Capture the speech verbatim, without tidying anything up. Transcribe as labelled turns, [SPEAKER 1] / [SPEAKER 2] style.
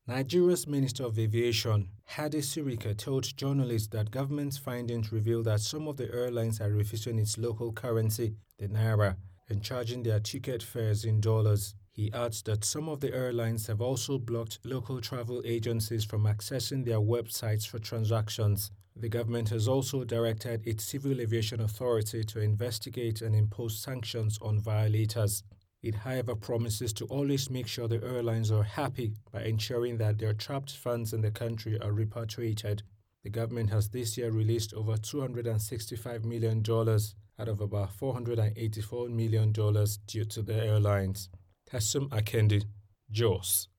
[SPEAKER 1] Nigeria's Minister of Aviation, Hadi Sirika, told journalists that government findings reveal that some of the airlines are refusing its local currency, the naira, and charging their ticket fares in dollars. He adds that some of the airlines have also blocked local travel agencies from accessing their websites for transactions. The government has also directed its Civil Aviation Authority to investigate and impose sanctions on violators. It, however, promises to always make sure the airlines are happy by ensuring that their trapped funds in the country are repatriated. The government has this year released over two hundred sixty-five million dollars out of about four hundred eighty-four million dollars due to the airlines. Tassum Akendi, Jos.